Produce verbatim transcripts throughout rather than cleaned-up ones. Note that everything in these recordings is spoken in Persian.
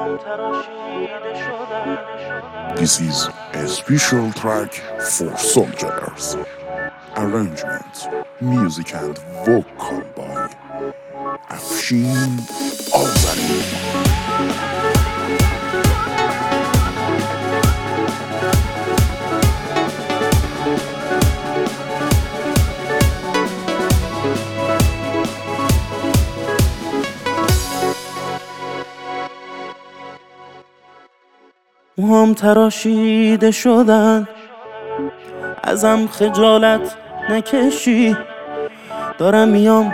This is a special track for soldiers. Arrangement, music and vocal by Afshin Azari. موهام تراشیده شدن، ازم خجالت نکشی. دارم میام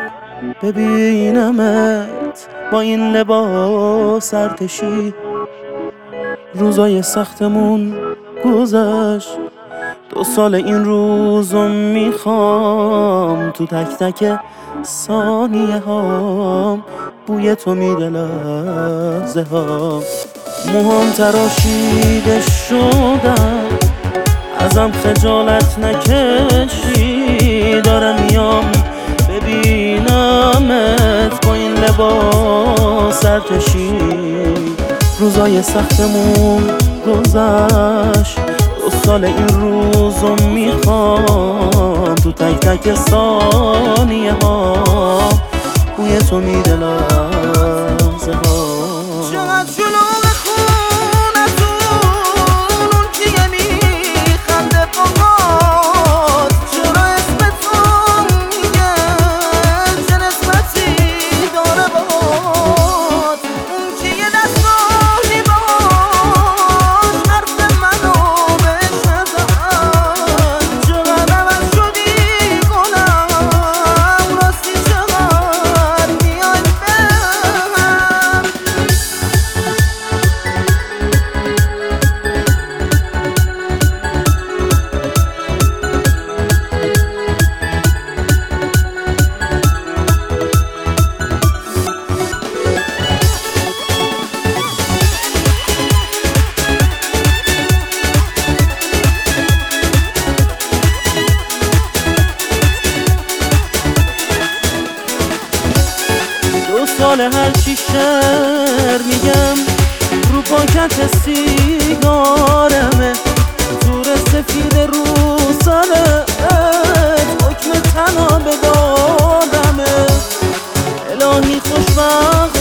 ببینمت با این لباس ارتشی. روزای سختمون گذشت، دو سال این روزو میخوام. تو تک تک ثانیه هام بوی تو میده لحظه ها. موهام تراشیده شدن، ازم خجالت نکشی. دارم میام ببینمت با این لباس ارتشی. روزای سختمون گذشت، دو سال این روزو میخوام. تو تک تک ثانیه ها بوی تو میده لحظه ها. چقدر شلوغ خونتون، اون کیه میخنده باهات؟ چرا اسم تو میگه چه نسبتی داره باهات؟ اون کیه دستانی باش حرف منو بهش نزن. چقدر عوض شدی گلم، راستی چقدر میای بهم. دو سال هر چی شعر میگم رو پاکت سیگارمه. تور سفید رو سرت حکم تنها به دادمه. الهی خوشبخت